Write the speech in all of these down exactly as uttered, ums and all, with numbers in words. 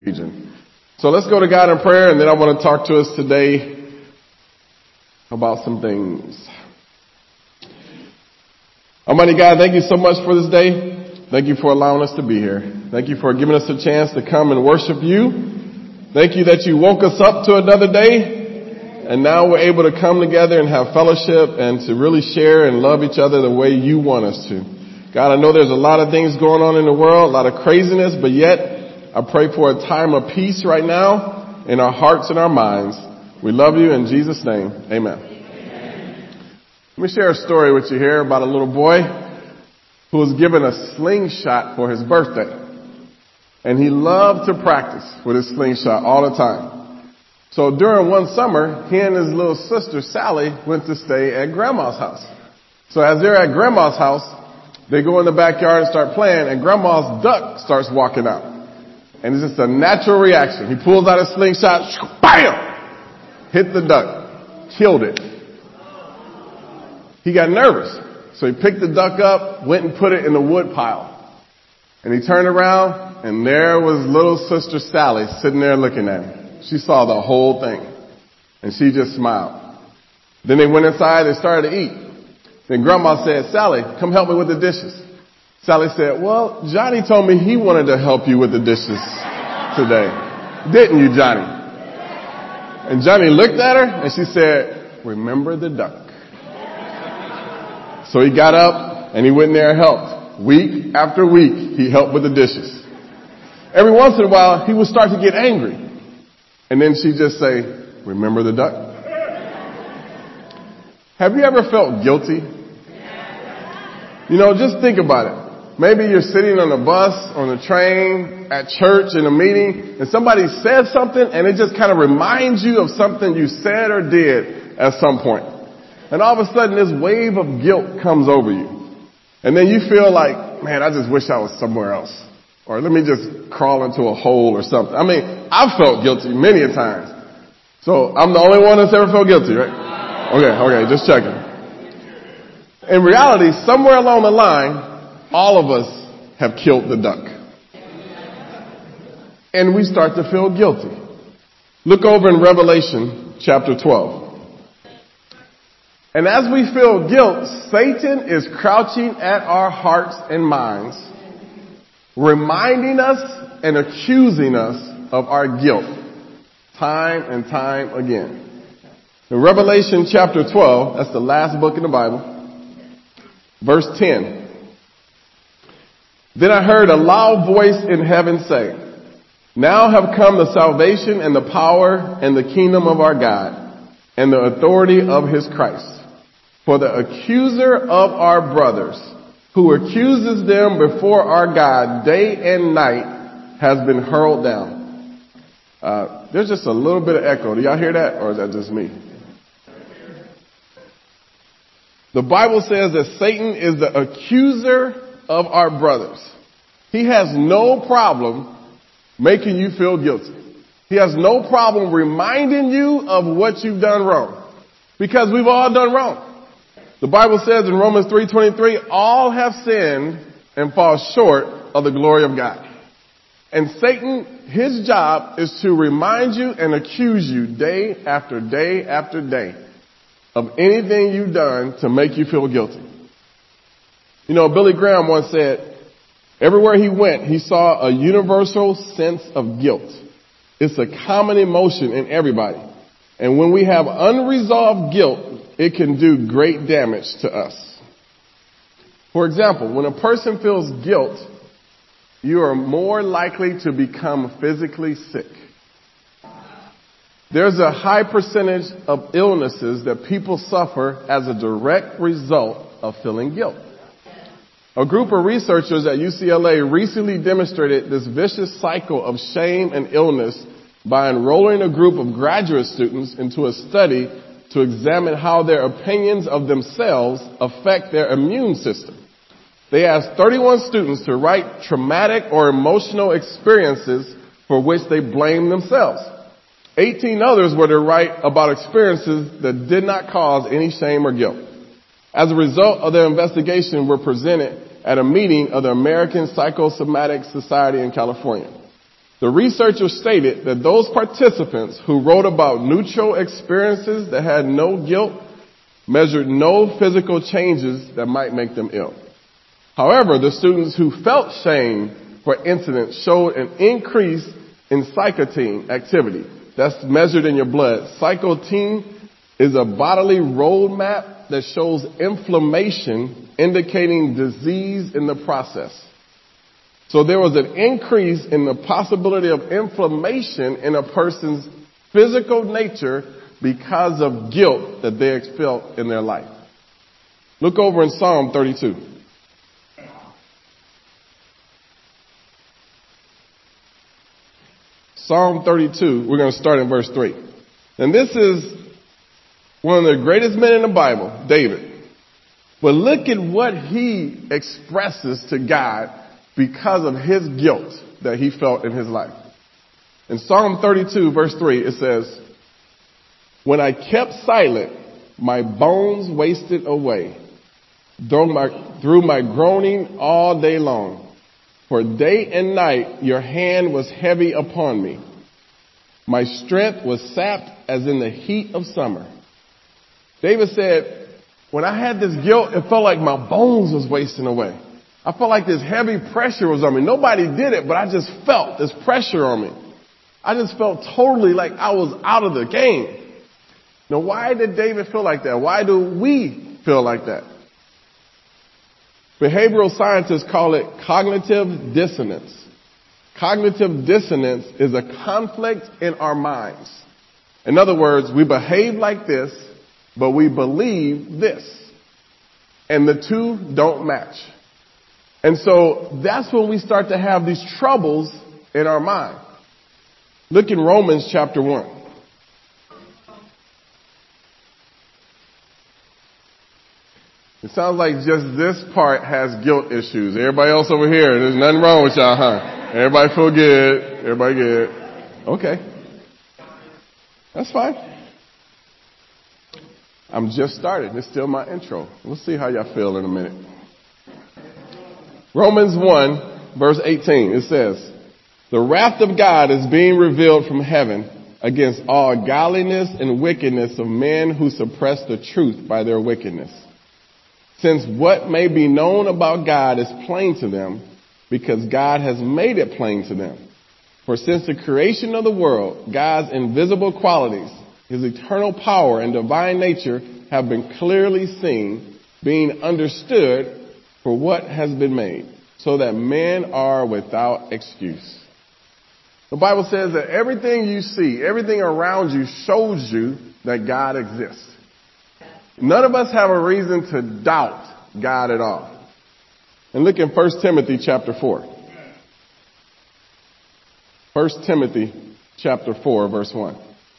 region. So let's go to God in prayer, and then I want to talk to us today about some things. Almighty God, thank you so much for this day. Thank you for allowing us to be here. Thank you for giving us a chance to come and worship you. Thank you that you woke us up to another day, and now we're able to come together and have fellowship and to really share and love each other the way you want us to. God, I know there's a lot of things going on in the world, a lot of craziness, but yet I pray for a time of peace right now in our hearts and our minds. We love you in Jesus' name. Amen. Amen. Let me share a story with you here about a little boy who was given a slingshot for his birthday. And he loved to practice with his slingshot all the time. So during one summer, he and his little sister Sally went to stay at Grandma's house. So as they're at Grandma's house, they go in the backyard and start playing, and Grandma's duck starts walking out. And it's just a natural reaction. He pulls out his slingshot, bam! Hit the duck. Killed it. He got nervous. So he picked the duck up, went and put it in the wood pile. And he turned around, and there was little sister Sally sitting there looking at him. She saw the whole thing. And she just smiled. Then they went inside and started to eat. Then Grandma said, Sally, come help me with the dishes. Sally said, well, Johnny told me he wanted to help you with the dishes today. Didn't you, Johnny? And Johnny looked at her and she said, remember the duck. So he got up and he went in there and helped. Week after week, he helped with the dishes. Every once in a while, he would start to get angry. And then she'd just say, remember the duck? Have you ever felt guilty? You know, just think about it. Maybe you're sitting on a bus, on a train, at church, in a meeting, and somebody says something, and it just kind of reminds you of something you said or did at some point. And all of a sudden, this wave of guilt comes over you. And then you feel like, man, I just wish I was somewhere else. Or let me just crawl into a hole or something. I mean, I've felt guilty many a times. So I'm the only one that's ever felt guilty, right? Okay, okay, just checking. In reality, somewhere along the line, all of us have killed the duck. And we start to feel guilty. Look over in Revelation chapter twelve. And as we feel guilt, Satan is crouching at our hearts and minds, reminding us and accusing us of our guilt time and time again. In Revelation chapter twelve, that's the last book in the Bible, verse ten. Then I heard a loud voice in heaven say, now have come the salvation and the power and the kingdom of our God and the authority of his Christ. For the accuser of our brothers, who accuses them before our God day and night, has been hurled down. Uh, there's just a little bit of echo. Do y'all hear that, or is that just me? The Bible says that Satan is the accuser of our brothers. He has no problem making you feel guilty. He has no problem reminding you of what you've done wrong, because we've all done wrong. The Bible says in Romans three twenty-three, all have sinned and fall short of the glory of God. And Satan, his job is to remind you and accuse you day after day after day of anything you've done to make you feel guilty. You know, Billy Graham once said, everywhere he went, he saw a universal sense of guilt. It's a common emotion in everybody. And when we have unresolved guilt, it can do great damage to us. For example, when a person feels guilt, you are more likely to become physically sick. There's a high percentage of illnesses that people suffer as a direct result of feeling guilt. A group of researchers at U C L A recently demonstrated this vicious cycle of shame and illness by enrolling a group of graduate students into a study to examine how their opinions of themselves affect their immune system. They asked thirty-one students to write traumatic or emotional experiences for which they blamed themselves. eighteen others were to write about experiences that did not cause any shame or guilt. As a result of their investigation, were presented at a meeting of the American Psychosomatic Society in California. The researchers stated that those participants who wrote about neutral experiences that had no guilt measured no physical changes that might make them ill. However, the students who felt shame for incidents showed an increase in cytokine activity. That's measured in your blood. Cytokine is a bodily roadmap that shows inflammation, indicating disease in the process. So there was an increase in the possibility of inflammation in a person's physical nature because of guilt that they felt in their life. Look over in Psalm thirty-two. Psalm thirty-two, we're going to start in verse three. And this is one of the greatest men in the Bible, David. But look at what he expresses to God because of his guilt that he felt in his life. In Psalm thirty-two, verse three, it says, "When I kept silent, my bones wasted away through my, through my groaning all day long. For day and night your hand was heavy upon me. My strength was sapped as in the heat of summer." David said, when I had this guilt, it felt like my bones was wasting away. I felt like this heavy pressure was on me. Nobody did it, but I just felt this pressure on me. I just felt totally like I was out of the game. Now, why did David feel like that? Why do we feel like that? Behavioral scientists call it cognitive dissonance. Cognitive dissonance is a conflict in our minds. In other words, we behave like this, but we believe this. And the two don't match. And so that's when we start to have these troubles in our mind. Look in Romans chapter one. It sounds like just this part has guilt issues. Everybody else over here, there's nothing wrong with y'all, huh? Everybody feel good. Everybody good. Okay. That's fine. I'm just started. It's still my intro. We'll see how y'all feel in a minute. Romans one, verse eighteen, it says, "The wrath of God is being revealed from heaven against all godliness and wickedness of men who suppress the truth by their wickedness. Since what may be known about God is plain to them, because God has made it plain to them. For since the creation of the world, God's invisible qualities, his eternal power and divine nature have been clearly seen, being understood for what has been made, so that men are without excuse." The Bible says that everything you see, everything around you shows you that God exists. None of us have a reason to doubt God at all. And look in First Timothy chapter four. First Timothy chapter four, verse one.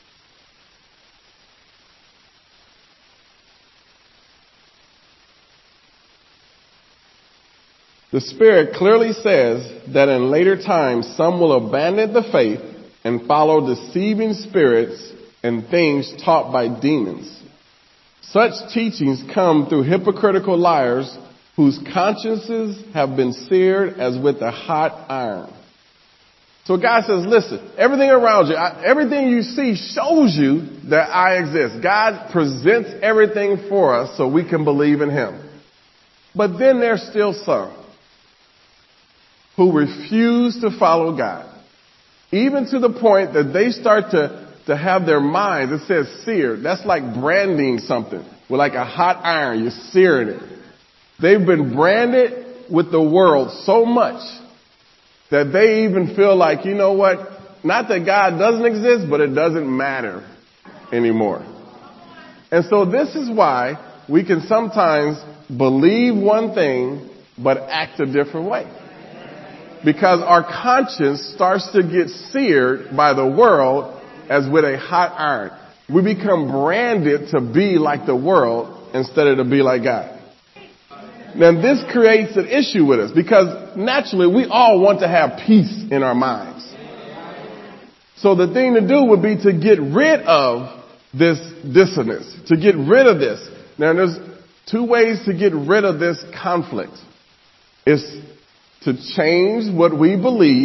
The Spirit clearly says that in later times some will abandon the faith and follow deceiving spirits and things taught by demons. Such teachings come through hypocritical liars whose consciences have been seared as with a hot iron. So God says, listen, everything around you, everything you see shows you that I exist. God presents everything for us so we can believe in him. But then there's still some who refuse to follow God, even to the point that they start to, to have their minds, it says seared. That's like branding something with like a hot iron. You're searing it. They've been branded with the world so much that they even feel like, you know what? Not that God doesn't exist, but it doesn't matter anymore. And so this is why we can sometimes believe one thing, but act a different way. Because our conscience starts to get seared by the world as with a hot iron. We become branded to be like the world instead of to be like God. Now this creates an issue with us because naturally we all want to have peace in our minds. So the thing to do would be to get rid of this dissonance, to get rid of this. Now there's two ways to get rid of this conflict. It's to change what we believe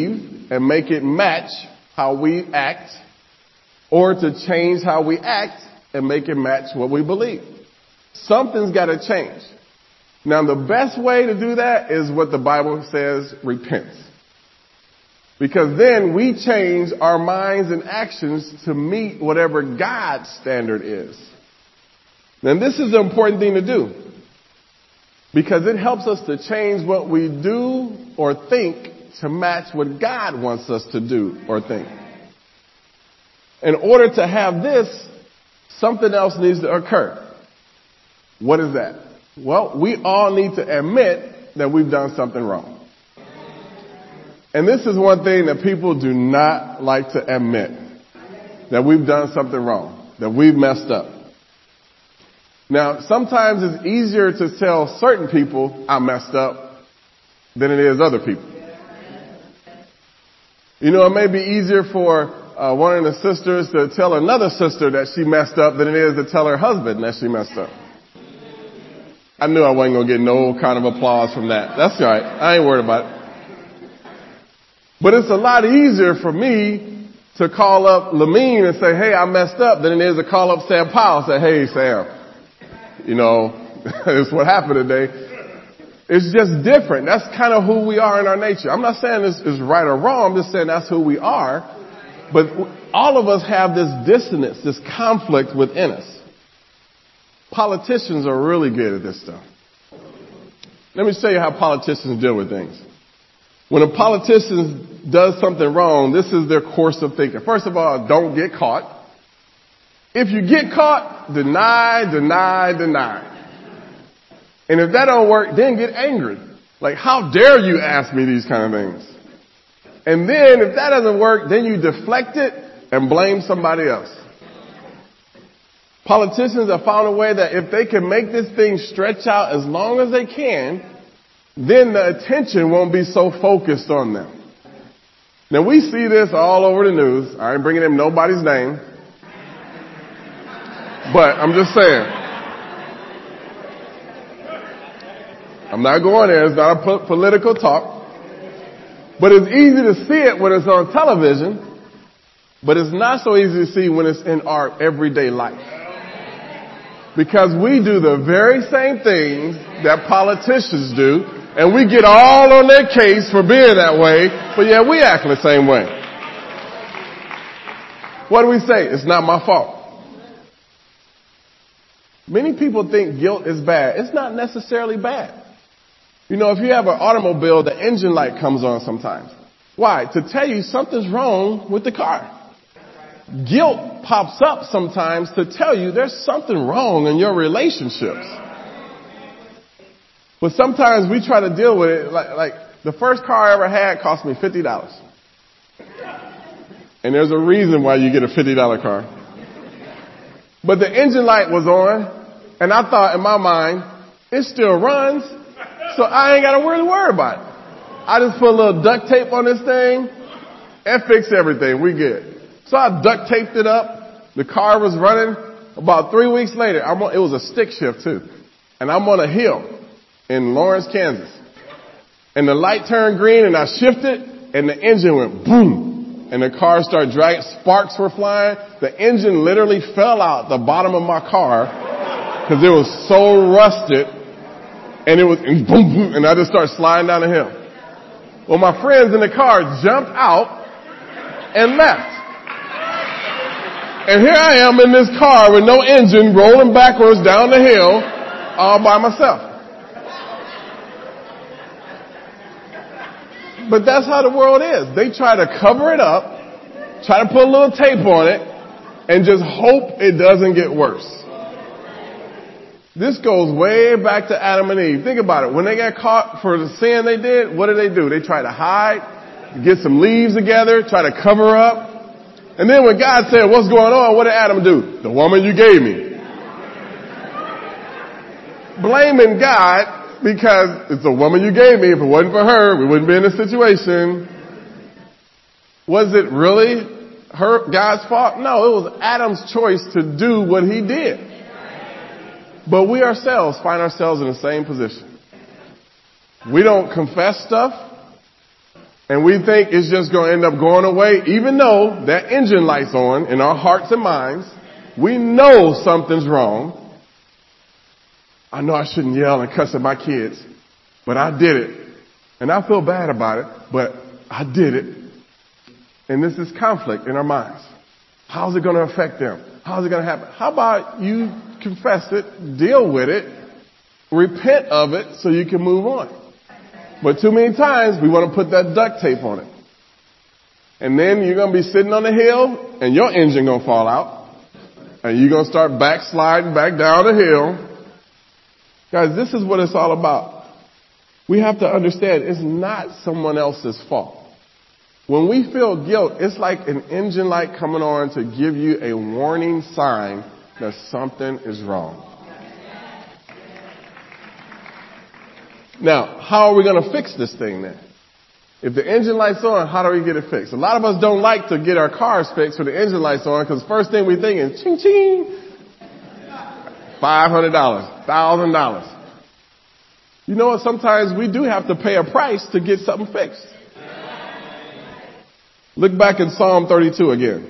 and make it match how we act, or to change how we act and make it match what we believe. Something's got to change. Now, the best way to do that is what the Bible says, repent. Because then we change our minds and actions to meet whatever God's standard is. Now, this is an important thing to do, because it helps us to change what we do or think to match what God wants us to do or think. In order to have this, something else needs to occur. What is that? Well, we all need to admit that we've done something wrong. And this is one thing that people do not like to admit, that we've done something wrong, that we've messed up. Now, sometimes it's easier to tell certain people I messed up than it is other people. You know, it may be easier for uh, one of the sisters to tell another sister that she messed up than it is to tell her husband that she messed up. I knew I wasn't going to get no kind of applause from that. That's all right. I ain't worried about it. But it's a lot easier for me to call up Lamine and say, hey, I messed up, than it is to call up Sam Powell and say, hey, Sam, you know, it's what happened today. It's just different. That's kind of who we are in our nature. I'm not saying this is right or wrong. I'm just saying that's who we are. But all of us have this dissonance, this conflict within us. Politicians are really good at this stuff. Let me show you how politicians deal with things. When a politician does something wrong, this is their course of thinking. First of all, don't get caught. If you get caught, deny, deny, deny. And if that don't work, then get angry. Like, how dare you ask me these kind of things? And then if that doesn't work, then you deflect it and blame somebody else. Politicians have found a way that if they can make this thing stretch out as long as they can, then the attention won't be so focused on them. Now, we see this all over the news. I ain't bringing in nobody's name. But I'm just saying. I'm not going there. It's not a political talk. But it's easy to see it when it's on television. But it's not so easy to see when it's in our everyday life. Because we do the very same things that politicians do. And we get all on their case for being that way. But yeah, we act the same way. What do we say? It's not my fault. Many people think guilt is bad. It's not necessarily bad. You know, if you have an automobile, the engine light comes on sometimes. Why? To tell you something's wrong with the car. Guilt pops up sometimes to tell you there's something wrong in your relationships. But sometimes we try to deal with it like, like the first car I ever had cost me fifty dollars. And there's a reason why you get a fifty dollar car. But the engine light was on, and I thought in my mind, it still runs, so I ain't got to really worry about it. I just put a little duct tape on this thing and fix everything. We good. So I duct taped it up. The car was running. About three weeks later, I'm on, it was a stick shift too. And I'm on a hill in Lawrence, Kansas. And the light turned green and I shifted and the engine went boom. And the car started dragging. Sparks were flying. The engine literally fell out the bottom of my car because it was so rusted. And it was and boom, boom. And I just started sliding down the hill. Well, my friends in the car jumped out and left. And here I am in this car with no engine rolling backwards down the hill all by myself. But that's how the world is. They try to cover it up, try to put a little tape on it, and just hope it doesn't get worse. This goes way back to Adam and Eve. Think about it. When they got caught for the sin they did, what did they do? They tried to hide, get some leaves together, try to cover up. And then when God said, what's going on? What did Adam do? The woman you gave me. Blaming God because it's the woman you gave me. If it wasn't for her, we wouldn't be in this situation. Was it really her, God's fault? No, it was Adam's choice to do what he did. But we ourselves find ourselves in the same position. We don't confess stuff. And we think it's just going to end up going away, even though that engine light's on in our hearts and minds. We know something's wrong. I know I shouldn't yell and cuss at my kids, but I did it. And I feel bad about it, but I did it. And this is conflict in our minds. How's it going to affect them? How's it going to happen? How about you confess it, deal with it, repent of it so you can move on? But too many times we want to put that duct tape on it. And then you're going to be sitting on the hill and your engine going to fall out. And you're going to start backsliding back down the hill. Guys, this is what it's all about. We have to understand it's not someone else's fault. When we feel guilt, it's like an engine light coming on to give you a warning sign that something is wrong. Now, how are we going to fix this thing then? If the engine light's on, how do we get it fixed? A lot of us don't like to get our cars fixed when the engine light's on because first thing we think is ching ching. five hundred dollars, one thousand dollars. You know what? Sometimes we do have to pay a price to get something fixed. Look back in Psalm thirty-two again.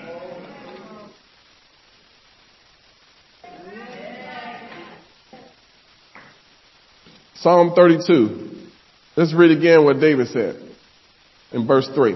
Psalm thirty-two. Let's read again what David said in verse three.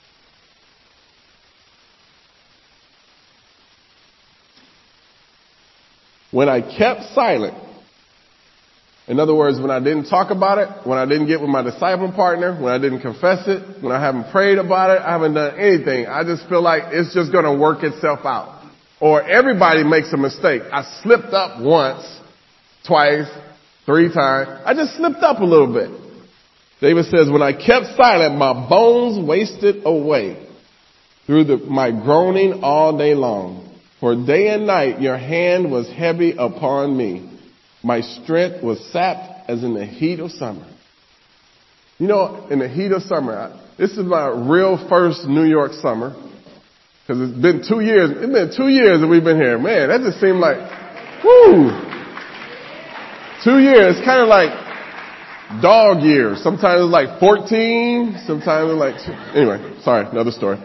When I kept silent, in other words, when I didn't talk about it, when I didn't get with my disciple partner, when I didn't confess it, when I haven't prayed about it, I haven't done anything. I just feel like it's just going to work itself out. Or everybody makes a mistake. I slipped up once, twice, three times. I just slipped up a little bit. David says, when I kept silent, my bones wasted away through the, my groaning all day long. For day and night your hand was heavy upon me. My strength was sapped as in the heat of summer. You know, in the heat of summer, this is my real first New York summer. Because it's been two years. It's been two years that we've been here. Man, that just seemed like, whoo. Two years, kind of like dog years. Sometimes it's like fourteen. Sometimes it's like, two. Anyway, sorry, another story.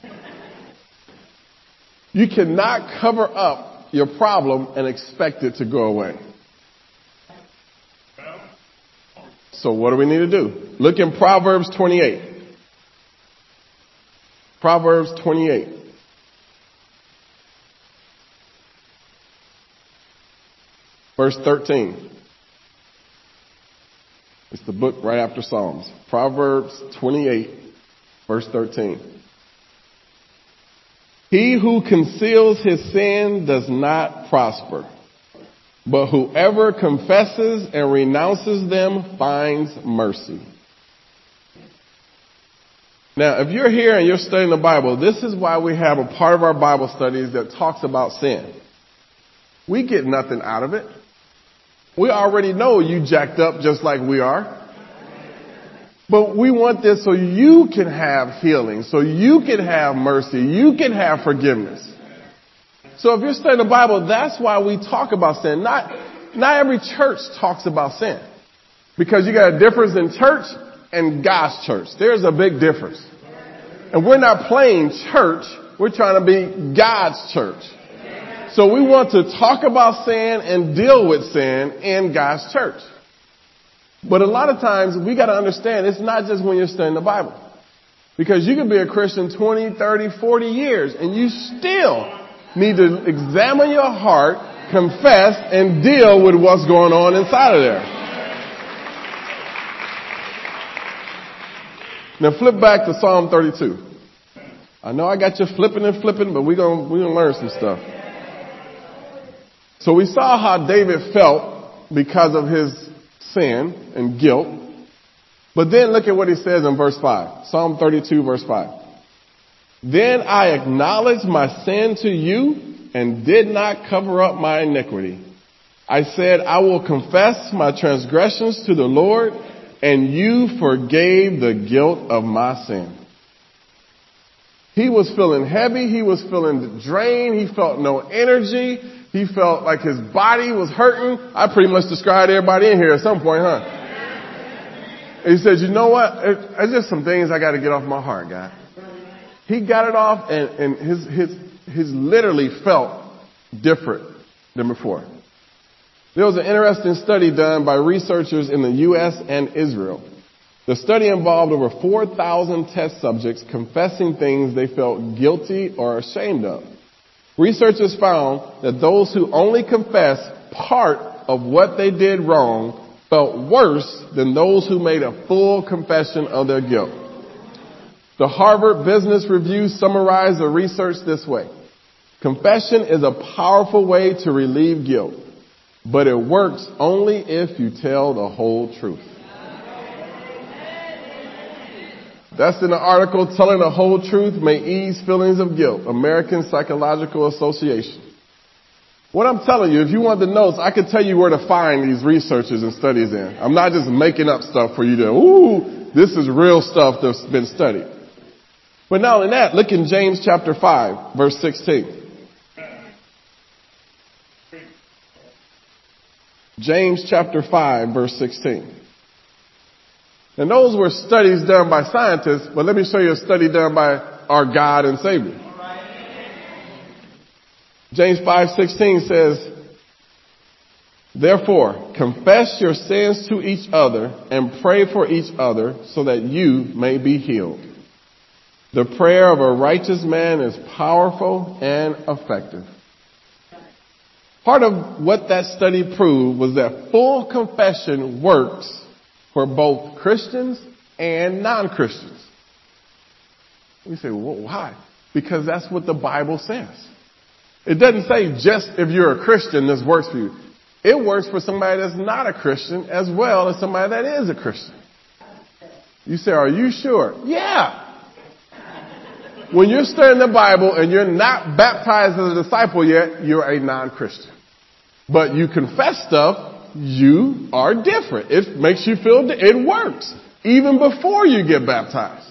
You cannot cover up your problem and expect it to go away. So what do we need to do? Look in Proverbs twenty-eight. Proverbs twenty-eight. Verse thirteen. It's the book right after Psalms. Proverbs twenty-eight, verse thirteen. He who conceals his sin does not prosper, but whoever confesses and renounces them finds mercy. Now, if you're here and you're studying the Bible, this is why we have a part of our Bible studies that talks about sin. We get nothing out of it. We already know you jacked up just like we are. But we want this so you can have healing, so you can have mercy, you can have forgiveness. So if you're studying the Bible, that's why we talk about sin. Not, not every church talks about sin. Because you got a difference in church and God's church. There's a big difference. And we're not playing church. We're trying to be God's church. So we want to talk about sin and deal with sin in God's church. But a lot of times we got to understand it's not just when you're studying the Bible. Because you can be a Christian twenty, thirty, forty years and you still need to examine your heart, confess, and deal with what's going on inside of there. Now flip back to Psalm thirty-two. I know I got you flipping and flipping, but we're going we're gonna learn some stuff. So we saw how David felt because of his sin and guilt. But then look at what he says in verse five. Psalm thirty-two, verse five. Then I acknowledged my sin to you and did not cover up my iniquity. I said, I will confess my transgressions to the Lord, and you forgave the guilt of my sin. He was feeling heavy. He was feeling drained. He felt no energy. He felt like his body was hurting. I pretty much described everybody in here at some point, huh? And he said, you know what? It, it's just some things I got to get off my heart, God. He got it off, and, and his, his, his literally felt different than before. There was an interesting study done by researchers in the U S and Israel. The study involved over four thousand test subjects confessing things they felt guilty or ashamed of. Researchers found that those who only confessed part of what they did wrong felt worse than those who made a full confession of their guilt. The Harvard Business Review summarized the research this way. Confession is a powerful way to relieve guilt, but it works only if you tell the whole truth. That's in the article, Telling the Whole Truth May Ease Feelings of Guilt, American Psychological Association. What I'm telling you, if you want the notes, I can tell you where to find these researches and studies in. I'm not just making up stuff for you to, ooh, this is real stuff that's been studied. But not only that, look in James chapter five, verse sixteen. James chapter five, verse sixteen. And those were studies done by scientists, but let me show you a study done by our God and Savior. James five sixteen says, therefore, confess your sins to each other and pray for each other so that you may be healed. The prayer of a righteous man is powerful and effective. Part of what that study proved was that full confession works for both Christians and non-Christians. We say, well, why? Because that's what the Bible says. It doesn't say just if you're a Christian, this works for you. It works for somebody that's not a Christian as well as somebody that is a Christian. You say, are you sure? Yeah. When you're studying the Bible and you're not baptized as a disciple yet, you're a non-Christian. But you confess stuff, you are different. It makes you feel, it works. Even before you get baptized.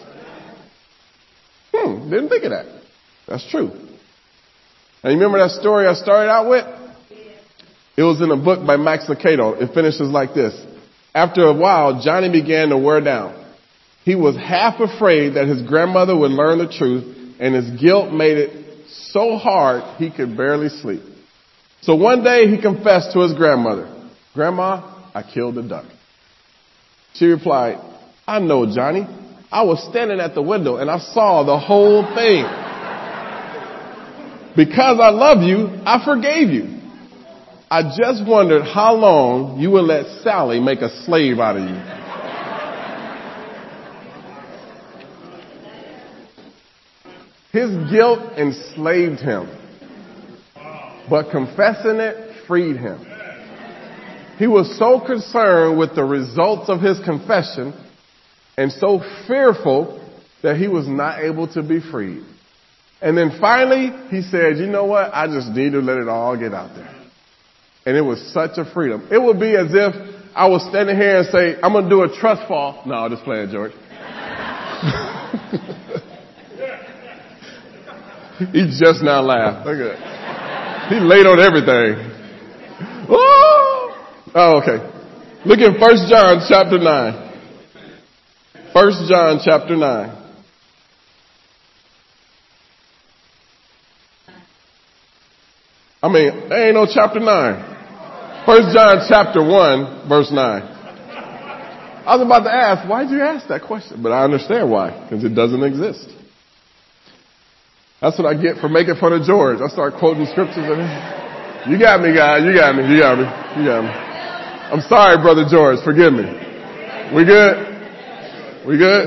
Hmm, didn't think of that. That's true. And you remember that story I started out with? It was in a book by Max Lucado. It finishes like this. After a while, Johnny began to wear down. He was half afraid that his grandmother would learn the truth, and his guilt made it so hard he could barely sleep. So one day he confessed to his grandmother, Grandma, I killed a duck. She replied, I know, Johnny. I was standing at the window and I saw the whole thing. Because I love you, I forgave you. I just wondered how long you would let Sally make a slave out of you. His guilt enslaved him, but confessing it freed him. He was so concerned with the results of his confession and so fearful that he was not able to be freed. And then finally, he said, you know what? I just need to let it all get out there. And it was such a freedom. It would be as if I was standing here and say, I'm going to do a trust fall. No, I'll just play it, George. He just now laughed. Look at that. He laid on everything. Oh, oh okay. Look at First John chapter nine. First John chapter nine. I mean, there ain't no chapter nine. First John chapter one, verse nine. I was about to ask, why'd you ask that question? But I understand why, because it doesn't exist. That's what I get for making fun of George. I start quoting scriptures. And you got me, guy. You got me. You got me. You got me. I'm sorry, Brother George. Forgive me. We good? We good?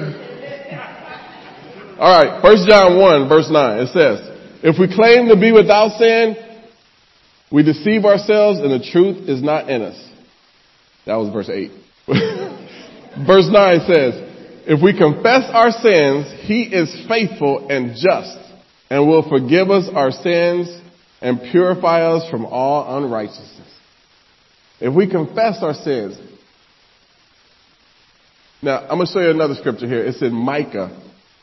All right. First John one, verse nine. It says, if we claim to be without sin, we deceive ourselves and the truth is not in us. That was verse eight. Verse nine says, if we confess our sins, he is faithful and just and will forgive us our sins and purify us from all unrighteousness. If we confess our sins. Now, I'm going to show you another scripture here. It's in Micah.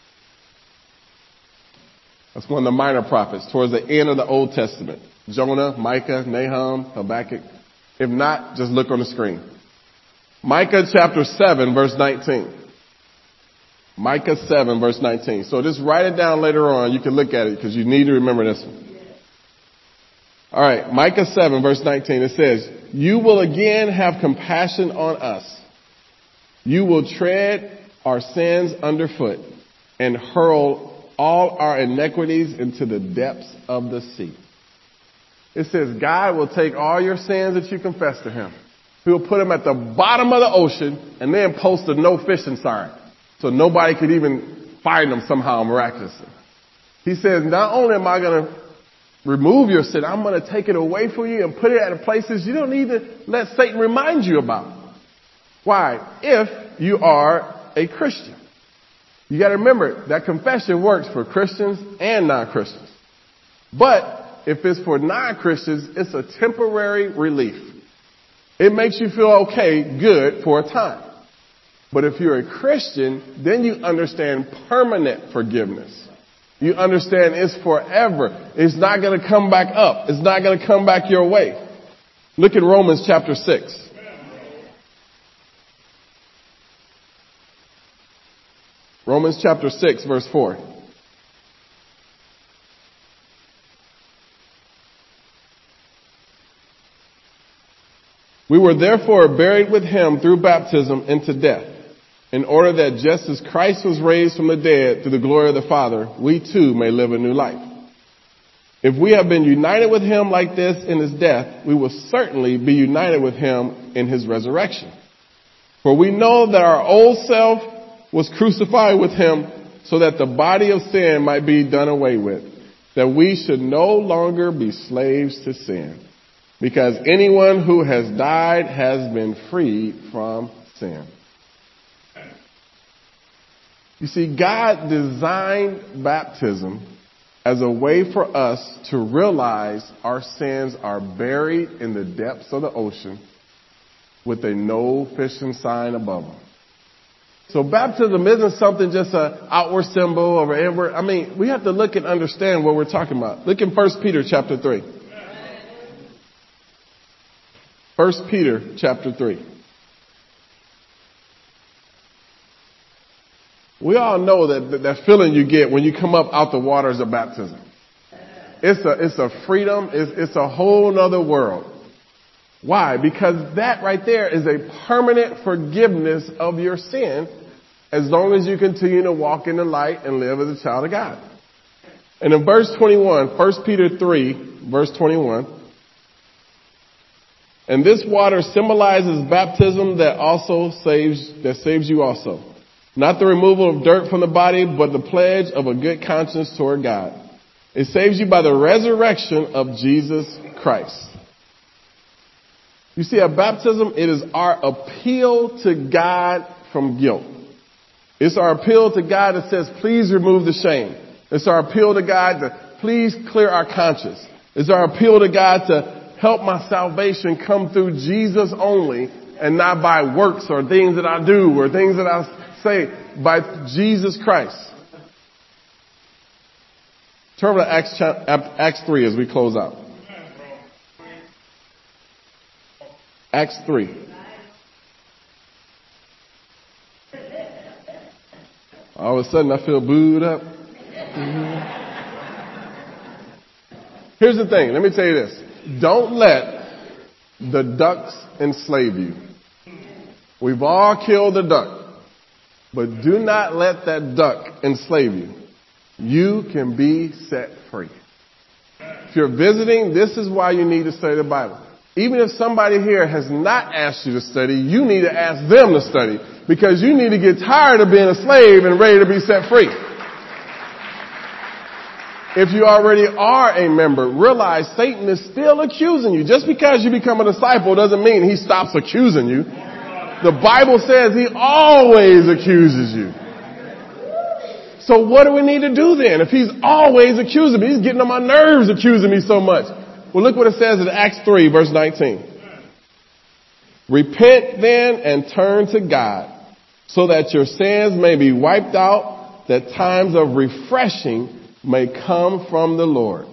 That's one of the minor prophets towards the end of the Old Testament. Jonah, Micah, Nahum, Habakkuk. If not, just look on the screen. Micah chapter seven, verse nineteen. Micah seven, verse nineteen. So just write it down later on. You can look at it because you need to remember this one. All right, Micah seven, verse nineteen. It says, you will again have compassion on us. You will tread our sins underfoot and hurl all our iniquities into the depths of the sea. It says God will take all your sins that you confess to him. He will put them at the bottom of the ocean and then post a no fishing sign so nobody could even find them somehow miraculously. He says, not only am I going to remove your sin, I'm going to take it away from you and put it at places you don't need to let Satan remind you about. Why? If you are a Christian. You got to remember that confession works for Christians and non-Christians. But if it's for non-Christians, it's a temporary relief. It makes you feel okay, good for a time. But if you're a Christian, then you understand permanent forgiveness. You understand it's forever. It's not going to come back up. It's not going to come back your way. Look at Romans chapter six. Romans chapter six, verse four. We were therefore buried with him through baptism into death, in order that just as Christ was raised from the dead through the glory of the Father, we too may live a new life. If we have been united with him like this in his death, we will certainly be united with him in his resurrection. For we know that our old self was crucified with him so that the body of sin might be done away with, that we should no longer be slaves to sin. Because anyone who has died has been freed from sin. You see, God designed baptism as a way for us to realize our sins are buried in the depths of the ocean with a no fishing sign above them. So baptism isn't something just an outward symbol or inward. I mean, we have to look and understand what we're talking about. Look in First Peter chapter three. First Peter chapter three. We all know that that feeling you get when you come up out the waters of baptism. It's a it's a freedom. It's, it's a whole nother world. Why? Because that right there is a permanent forgiveness of your sin as long as you continue to walk in the light and live as a child of God. And in verse twenty-one, First Peter three, verse twenty-one, and this water symbolizes baptism that also saves, that saves you also. Not the removal of dirt from the body, but the pledge of a good conscience toward God. It saves you by the resurrection of Jesus Christ. You see, at baptism, it is our appeal to God from guilt. It's our appeal to God that says, please remove the shame. It's our appeal to God to please clear our conscience. It's our appeal to God to help my salvation come through Jesus only and not by works or things that I do or things that I say, by Jesus Christ. Turn to Acts, Acts three as we close out. Acts three. All of a sudden I feel booed up. Mm-hmm. Here's the thing. Let me tell you this. Don't let the ducks enslave you. We've all killed a duck, but do not let that duck enslave you. You can be set free. If you're visiting, this is why you need to study the Bible. Even if somebody here has not asked you to study, you need to ask them to study because you need to get tired of being a slave and ready to be set free. If you already are a member, realize Satan is still accusing you. Just because you become a disciple doesn't mean he stops accusing you. The Bible says he always accuses you. So what do we need to do then? If he's always accusing me, he's getting on my nerves accusing me so much. Well, look what it says in Acts three, verse nineteen. Repent then and turn to God so that your sins may be wiped out, that times of refreshing may come from the Lord.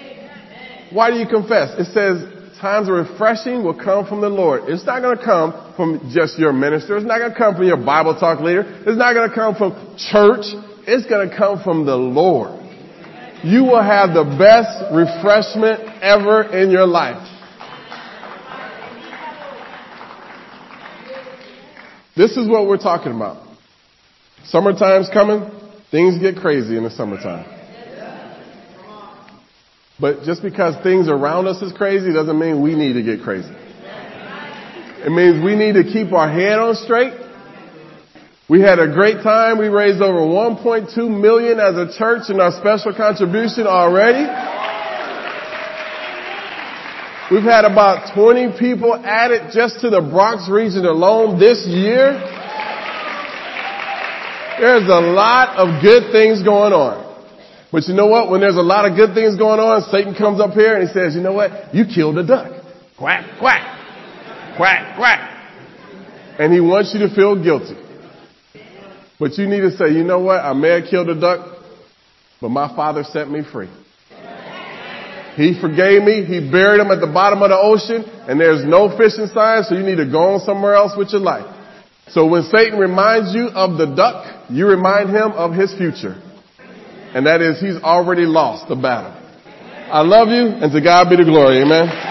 Why do you confess? It says times of refreshing will come from the Lord. It's not going to come from just your minister. It's not going to come from your Bible talk leader. It's not going to come from church. It's going to come from the Lord. You will have the best refreshment ever in your life. This is what we're talking about. Summertime's coming. Things get crazy in the summertime. But just because things around us is crazy doesn't mean we need to get crazy. It means we need to keep our head on straight. We had a great time. We raised over one point two million dollars as a church in our special contribution already. We've had about twenty people added just to the Bronx region alone this year. There's a lot of good things going on. But you know what? When there's a lot of good things going on, Satan comes up here and he says, you know what? You killed a duck. Quack, quack, quack, quack. And he wants you to feel guilty. But you need to say, you know what? I may have killed a duck, but my Father set me free. He forgave me. He buried him at the bottom of the ocean, and there's no fish inside, so you need to go on somewhere else with your life. So when Satan reminds you of the duck, you remind him of his future. And that is, he's already lost the battle. I love you, and to God be the glory. Amen.